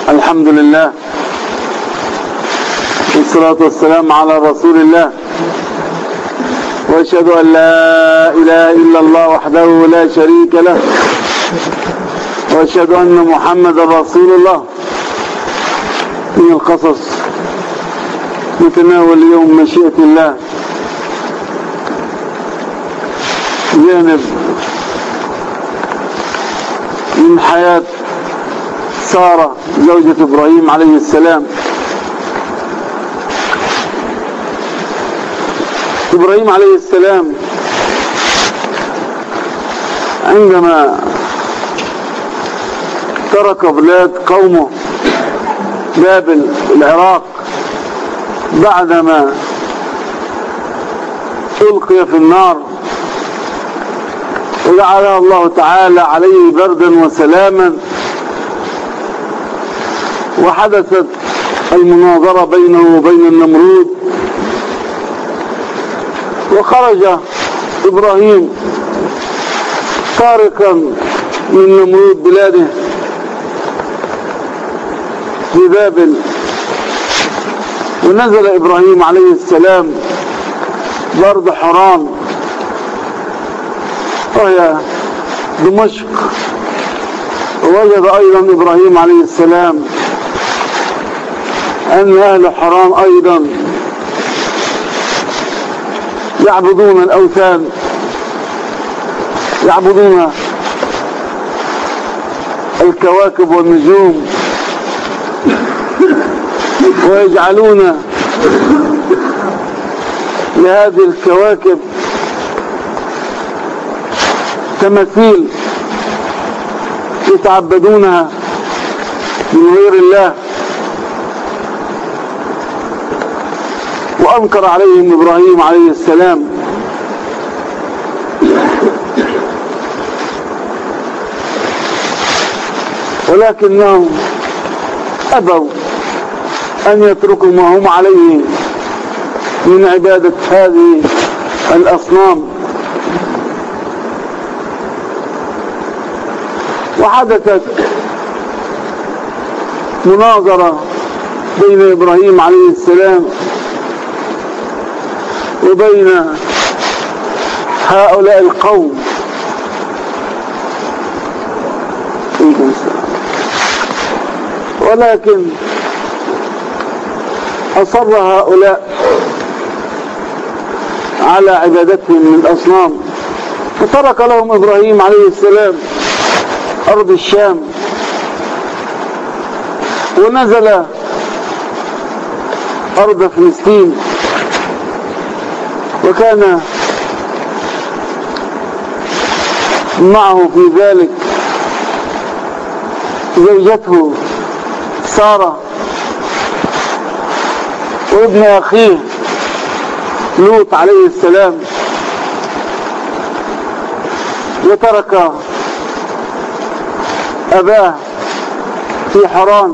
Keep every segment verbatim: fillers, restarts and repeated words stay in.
الحمد لله والصلاة والسلام على رسول الله، وأشهد أن لا إله إلا الله وحده لا شريك له، وأشهد أن محمد رسول الله. من القصص نتناول اليوم مشيئة الله جانب من حياة سارة زوجة إبراهيم عليه السلام. إبراهيم عليه السلام عندما ترك بلاد قومه بابل العراق بعدما ألقي في النار وجعلها الله تعالى عليه بردا وسلاما، وحدثت المناظرة بينه وبين النمرود، وخرج إبراهيم طارقا من نمرود بلاده في بابل، ونزل إبراهيم عليه السلام بأرض حران وهي دمشق. ووجد أيضا إبراهيم عليه السلام أن أهل حران أيضا يعبدون الأوثان، يعبدون الكواكب والنجوم، ويجعلون لهذه الكواكب تماثيل يتعبدونها من غير الله. وأنكر عليهم إبراهيم عليه السلام ولكنهم أبوا أن يتركوا ما هم عليه من عبادة هذه الأصنام. وحدثت مناظرة بين إبراهيم عليه السلام وبين هؤلاء القوم، ولكن أصر هؤلاء على عبادتهم من الأصنام، فترك لهم إبراهيم عليه السلام أرض الشام ونزل أرض فلسطين. وكان معه في ذلك زوجته سارة وابن أخيه لوط عليه السلام، وترك أباه في حران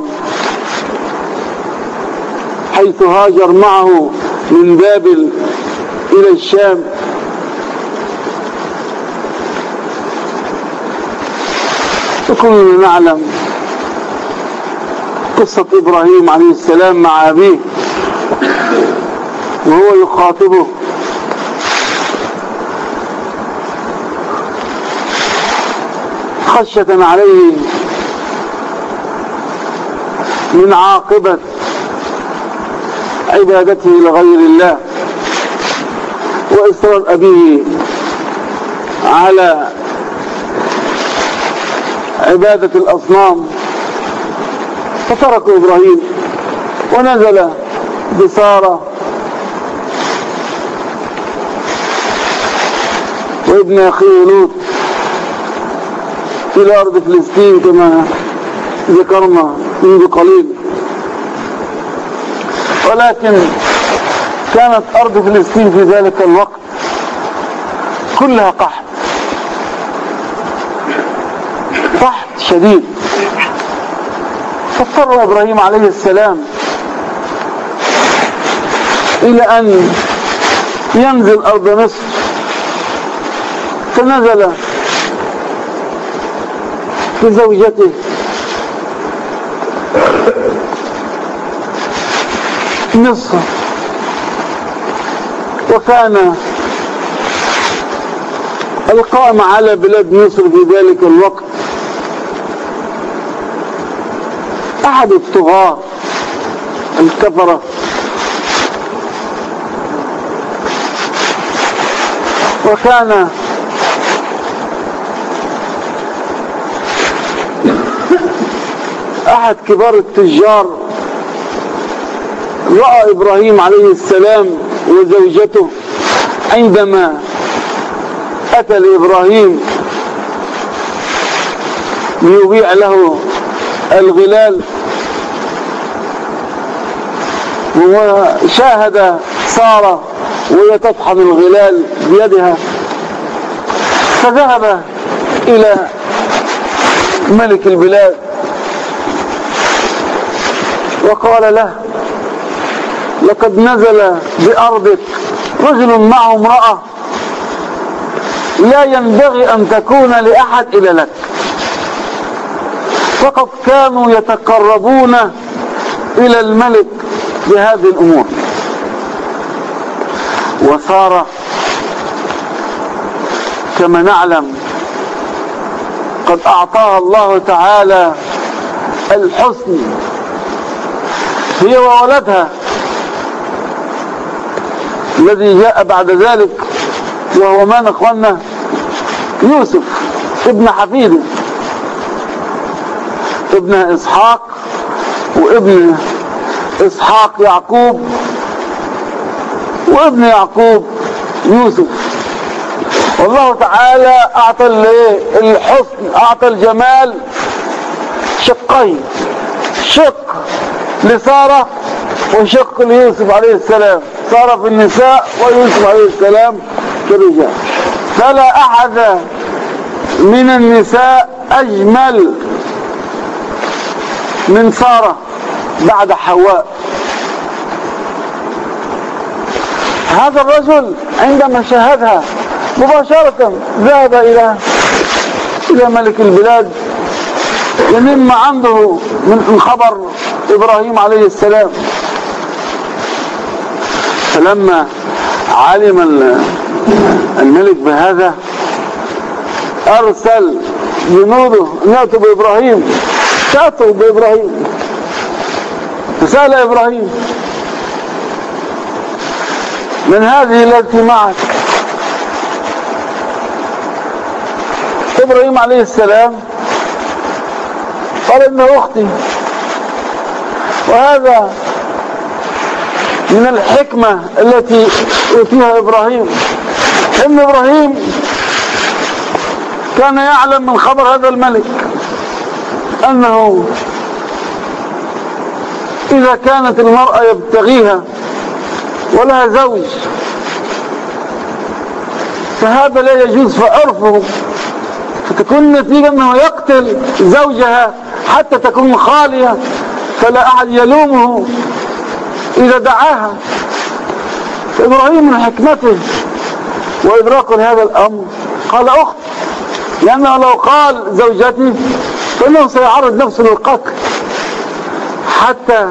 حيث هاجر معه من بابل إلى الشام. وكلنا نعلم قصة إبراهيم عليه السلام مع أبيه وهو يخاطبه خشية عليه من عاقبة عبادته لغير الله وإصرار أبيه على عبادة الأصنام، فتركوا إبراهيم ونزل بسارة وابن أخيه لوط إلى أرض فلسطين كما ذكرنا منذ قليل. ولكن كانت أرض فلسطين في ذلك الوقت كلها قحط قحط شديد، فاضطر إبراهيم عليه السلام إلى أن ينزل أرض مصر، فنزل بزوجته مصر، وكان القائم على بلاد مصر في ذلك الوقت أحد الطغاة الكفرة وكان أحد كبار التجار رأى إبراهيم عليه السلام وزوجته عندما أتى لإبراهيم ليبيع له الغلال، وشاهد سارة وهي تطحن الغلال بيدها، فذهب إلى ملك البلاد وقال له: لقد نزل بأرضك رجل معه امرأة لا ينبغي أن تكون لأحد إلا لك، فقد كانوا يتقربون إلى الملك بهذه الأمور. وسارة كما نعلم قد أعطاها الله تعالى الحسن هي وولدها الذي جاء بعد ذلك، وهو من أخوانا يوسف ابن حفيده، ابن إسحاق، وابن إسحاق يعقوب، وابن يعقوب يوسف. والله تعالى أعطى الحسن، أعطى الجمال شقين، شق لسارة وشق ليوسف عليه السلام، سارة في النساء ويوسف عليه السلام في الرجال. فلا أحد من النساء أجمل من سارة بعد حواء. هذا الرجل عندما شاهدها مباشرة ذهب إلى إلى ملك البلاد ينم عنده من خبر إبراهيم عليه السلام. فلما علم الملك بهذا أرسل جنوده أن يأتوا بإبراهيم، فأتوا بإبراهيم، فسأل إبراهيم: من هذه التي معك؟ إبراهيم عليه السلام قال: إنها أختي. وهذا من الحكمة التي أوتيها إبراهيم، إن إبراهيم كان يعلم من خبر هذا الملك أنه إذا كانت المرأة يبتغيها ولها زوج فهذا لا يجوز في عرفه، فتكون النتيجة أنه يقتل زوجها حتى تكون خالية فلا أحد يلومه إذا دعاها. إبراهيم من حكمته وإدراكه لهذا الأمر قال: أخت، لأنه لو قال زوجتي فإنه سيعرض نفسه للقتل حتى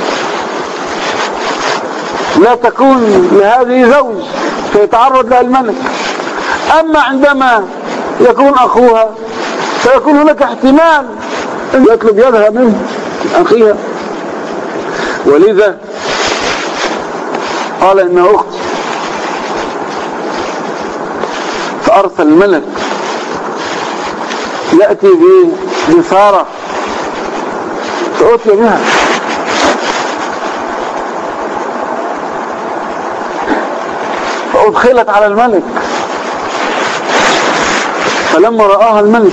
لا تكون لهذه زوج فيتعرض لها الملك. أما عندما يكون أخوها فيكون هناك احتمال أن يطلب يدها من أخيها، ولذا قال: إنها أخت. فأرسل الملك يأتي بسارة فأتي بها، فأدخلت على الملك. فلما رآها الملك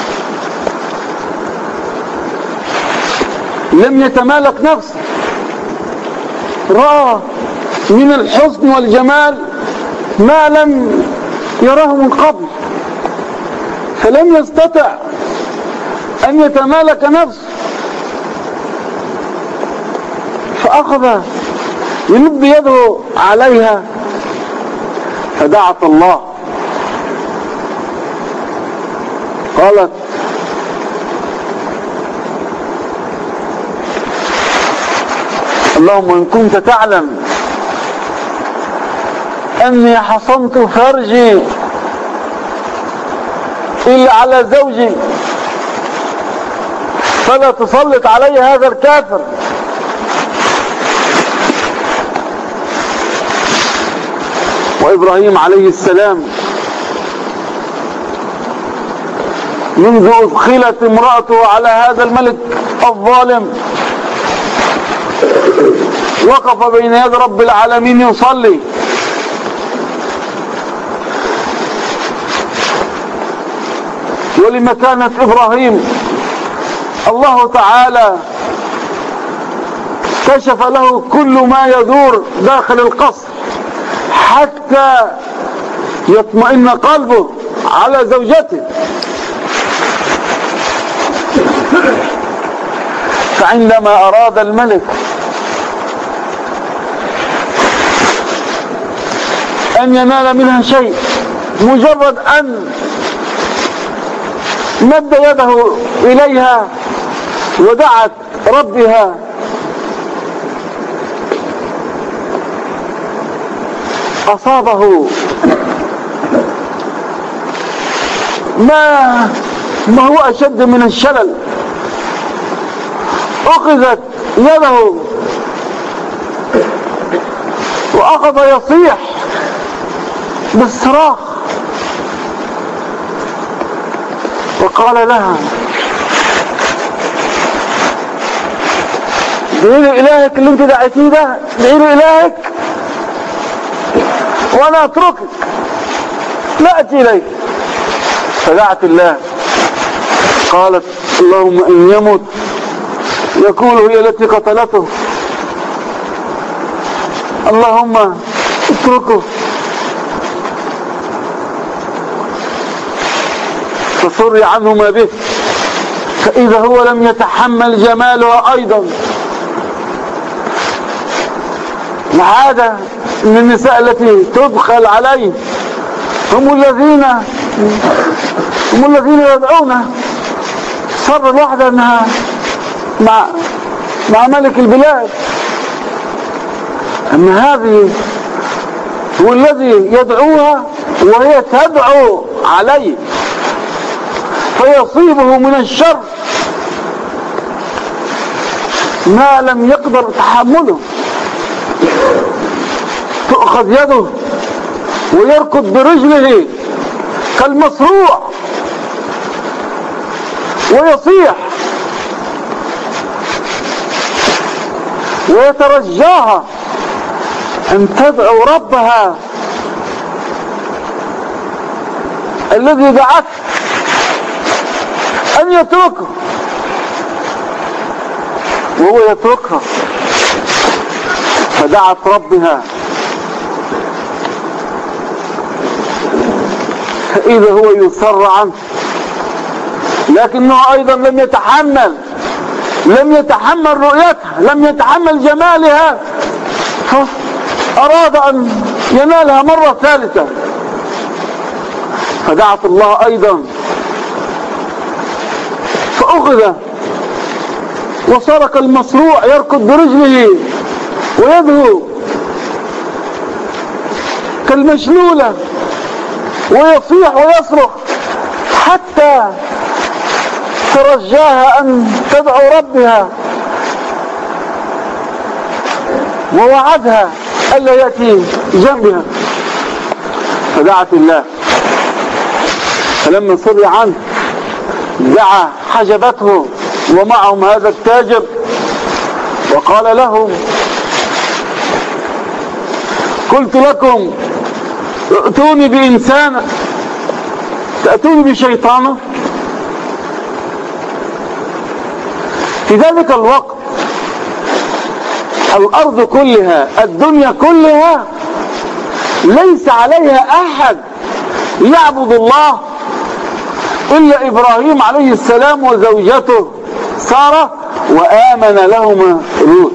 لم يتمالك نفسه، رأى من الحسن والجمال ما لم يراه من قبل، فلم يستطع أن يتمالك نفسه، فأخذ يمد يده عليها فدعت الله. قالت: اللهم إن كنت تعلم أني حصنت فرجي إلا على زوجي فلا تسلط علي هذا الكافر. وإبراهيم عليه السلام منذ أدخلت امرأته على هذا الملك الظالم وقف بين يد رب العالمين يصلي، ولمكانة إبراهيم الله تعالى كشف له كل ما يدور داخل القصر حتى يطمئن قلبه على زوجته. فعندما أراد الملك أن ينال منها شيء، مجرد أن مد يده إليها ودعت ربها أصابه ما ما هو أشد من الشلل. أخذت يده وأخذ يصيح بالصراخ وقال لها: ادعي لي إلهك اللي انت دعيتيه ده، ادعي لي إلهك وأنا أتركك لا أتي إليك. فدعت الله قالت: اللهم إن يمت يقول هي التي قتلته، اللهم اتركه. فسري عنه ما به، فإذا هو لم يتحمل جمالها أيضا. العادة من النساء التي تبخل عليه هم الذين هم الذين يدعون. صر الواحدة أنها مع مع ملك البلاد، أن هذه هو الذي يدعوها وهي تدعو عليه فيصيبه من الشر ما لم يقدر تحمله. تؤخذ يده ويركض برجله كالمصروع ويصيح ويترجاها أن تدعو ربها الذي دعته أن يتركه، وهو يتركها. فدعت ربها فإذا هو يصر عنه، لكنه أيضا لم يتحمل لم يتحمل رؤيتها، لم يتحمل جمالها، فأراد أن ينالها مرة ثالثة. فدعت الله أيضا فأخذ وصار كالمصروع يركض برجله ويده كالمشلولة ويصيح ويصرخ حتى ترجاها أن تدعو ربها، ووعدها ألا يأتي جنبها. فدعت الله، فلما سري عنه دعا حجبته ومعهم هذا التاجر وقال لهم: قلت لكم ائتوني بإنسانة تأتوني بشيطانة. في ذلك الوقت الأرض كلها، الدنيا كلها ليس عليها أحد يعبد الله إلا إبراهيم عليه السلام وزوجته سارة، وآمن لهما لوط.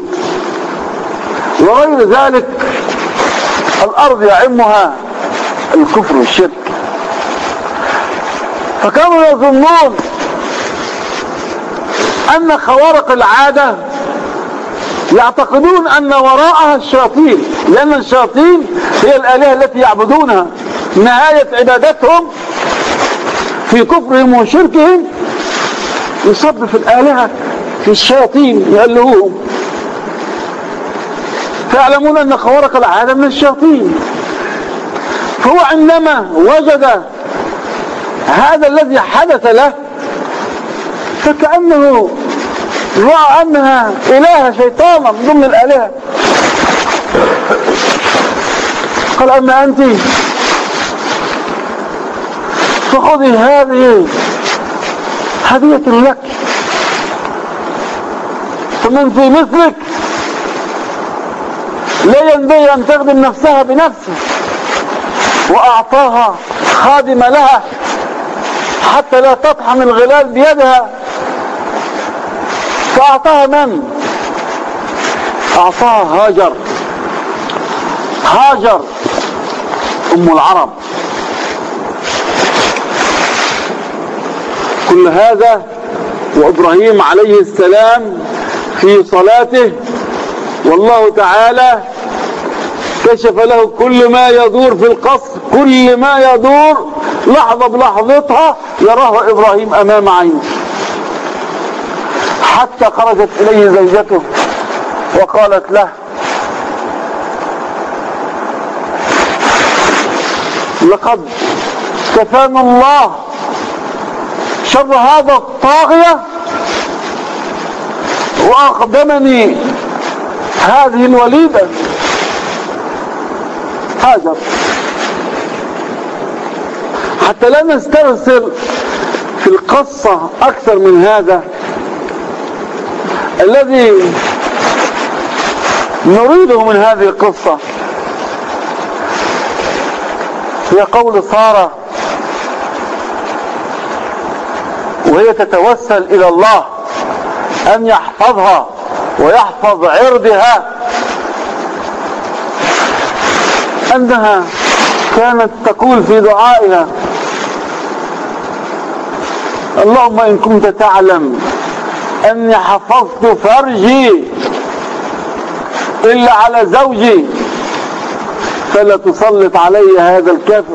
وغير ذلك الأرض يعمها الكفر والشرك. فكانوا يظنون أن خوارق العادة يعتقدون أن وراءها الشياطين، لأن الشياطين هي الآلهة التي يعبدونها. نهاية عبادتهم في كفرهم وشركهم يصب في الآلهة، في الشياطين يألهوهم، فيعلمون أن خوارق العادة من الشياطين. فهو عندما وجد هذا الذي حدث له فكأنه رأى أنها إله شيطانا من ضمن الآلهة، قال: أما أنت فخذي هذه هدية لك، فمن في مثلك لا ينبغي أن تخدم نفسها بنفسه. وأعطاها خادم لها حتى لا تطحن الغلال بيدها. فأعطاها من؟ أعطاها هاجر. هاجر أم العرب. كل هذا وإبراهيم عليه السلام في صلاته، والله تعالى كشف له كل ما يدور في القصر، كل ما يدور لحظة بلحظتها يراه إبراهيم أمام عينه، حتى خرجت إليه زوجته وقالت له: لقد كفانا الله شر هذا الطاغية وأقدمني هذه الوليدة. هاجر. حتى لا نسترسل في القصة أكثر من هذا، الذي نريده من هذه القصة هي قول سارة وهي تتوسل إلى الله أن يحفظها ويحفظ عرضها، أنها كانت تقول في دعائها: اللهم إن كنت تعلم أني حفظت فرجي إلا على زوجي فلا تسلط علي هذا الكافر.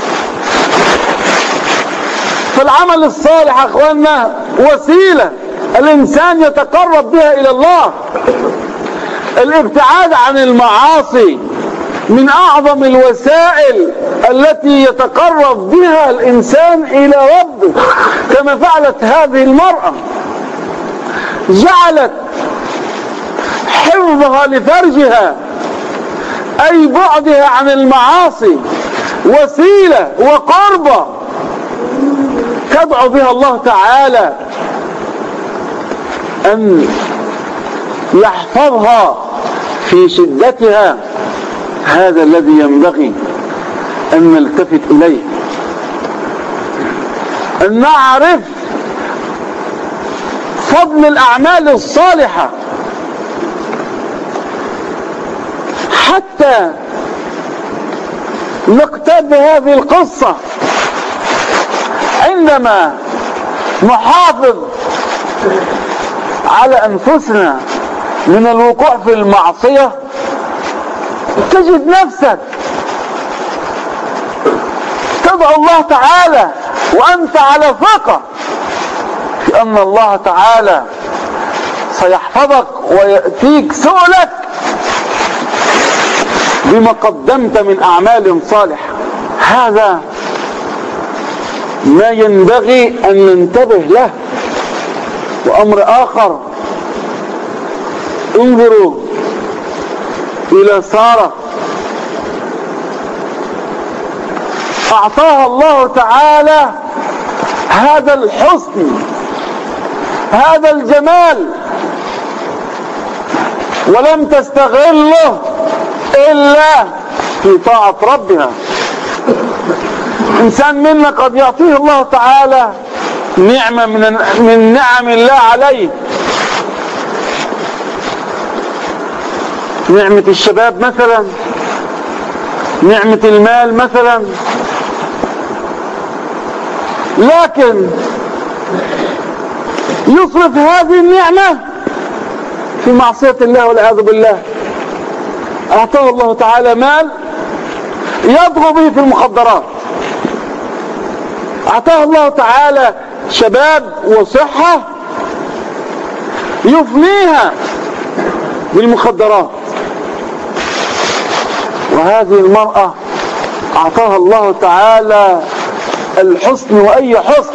فالعمل الصالح أخواننا وسيلة الإنسان يتقرب بها إلى الله. الابتعاد عن المعاصي من أعظم الوسائل التي يتقرب بها الإنسان إلى ربه، كما فعلت هذه المرأة، جعلت حفظها لفرجها أي بعدها عن المعاصي وسيلة وقربة تدعو بها الله تعالى أن يحفظها في شدتها. هذا الذي ينبغي أن نلتفت إليه، أن نعرف فضل الأعمال الصالحة، حتى نقتد هذه القصة عندما نحافظ على أنفسنا من الوقوع في المعصية. تجد نفسك تدعو الله تعالى وأنت على ثقة في أن الله تعالى سيحفظك ويأتيك سؤلك بما قدمت من أعمال صالحة. هذا ما ينبغي أن ننتبه له. وأمر آخر، انظروا إلى سارة، أعطاها الله تعالى هذا الحسن، هذا الجمال، ولم تستغله إلا في طاعة ربها. إنسان منا قد يعطيه الله تعالى نعمة من من نعم الله عليه، نعمة الشباب مثلا، نعمة المال مثلا، لكن يصرف هذه النعمة في معصية الله والعياذ بالله. أعطاه الله تعالى مال يضغو به في المخدرات، أعطاه الله تعالى شباب وصحة يفنيها بالمخدرات. وهذه المرأة أعطاها الله تعالى الحسن، وأي حسن،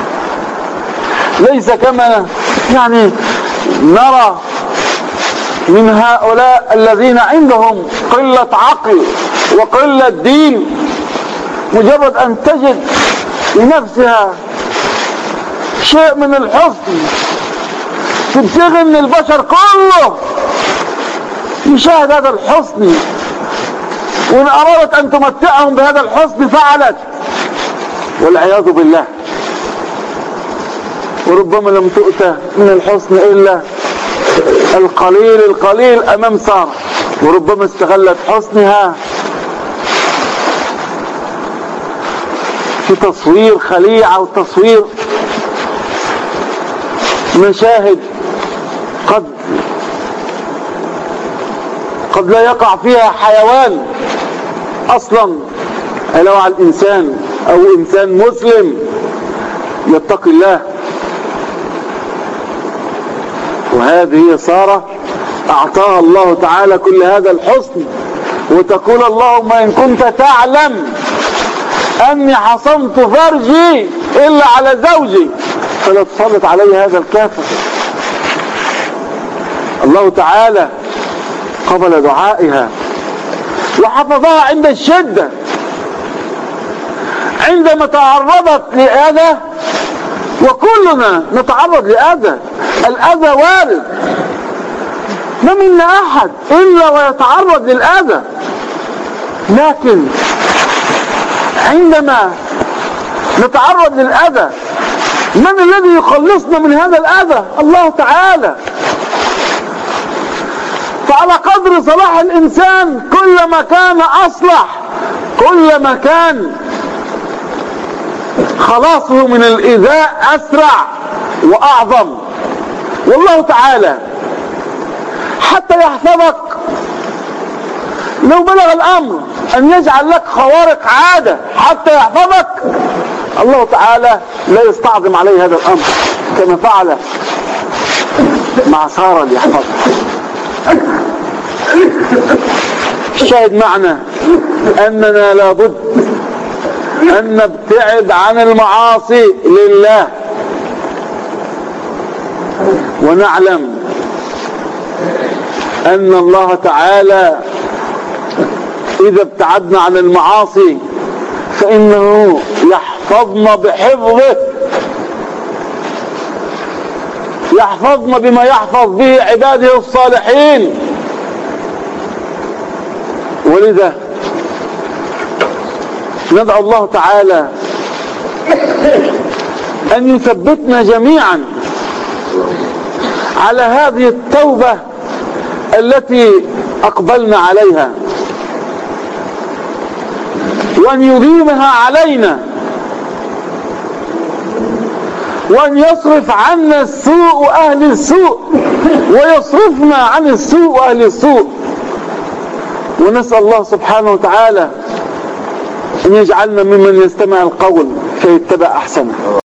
ليس كما يعني نرى من هؤلاء الذين عندهم قلة عقل وقلة دين، مجرد أن تجد لنفسها شيء من الحسن تبتغي من البشر كله يشاهد هذا الحسن، وإن أرادت أن تمتعهم بهذا الحسن فعلت، والعياذ بالله. وربما لم تؤتى من الحسن إلا القليل القليل أمام سارة، وربما استغلت حسنها في تصوير خليعة وتصوير مشاهد قد قد لا يقع فيها حيوان أصلا، لو على الإنسان أو إنسان مسلم يتقي الله. وهذه سارة أعطاها الله تعالى كل هذا الحسن، وتقول اللهم إن كنت تعلم أني حصنت فرجي إلا على زوجي فلا تسلط علي هذا الكافر. الله تعالى قبل دعائها وحفظها عند الشدة، عندما تعرضت لأذى، وكلنا نتعرض لأذى، الأذى وارد، ما منا أحد إلا ويتعرض للأذى، لكن عندما نتعرض للأذى من الذي يخلصنا من هذا الأذى؟ الله تعالى. فعلى قدر صلاح الإنسان كلما كان أصلح، كلما كان خلاصه من الإيذاء أسرع وأعظم. والله تعالى حتى يحفظك لو بلغ الأمر أن يجعل لك خوارق عادة حتى يحفظك، الله تعالى لا يستعظم عليه هذا الأمر كما فعل مع سارة ليحفظها. الشاهد معنا أننا لابد أن نبتعد عن المعاصي لله، ونعلم أن الله تعالى إذا ابتعدنا عن المعاصي فإنه يحفظنا بحفظه، يحفظنا بما يحفظ به عباده الصالحين. ولذا ندعو الله تعالى أن يثبتنا جميعا على هذه التوبة التي أقبلنا عليها، وأن يديمها علينا، وأن يصرف عنا السوء وأهل السوء، ويصرفنا عن السوء وأهل السوء. ونسأل الله سبحانه وتعالى أن يجعلنا ممن يستمع القول فيتبع أحسنه.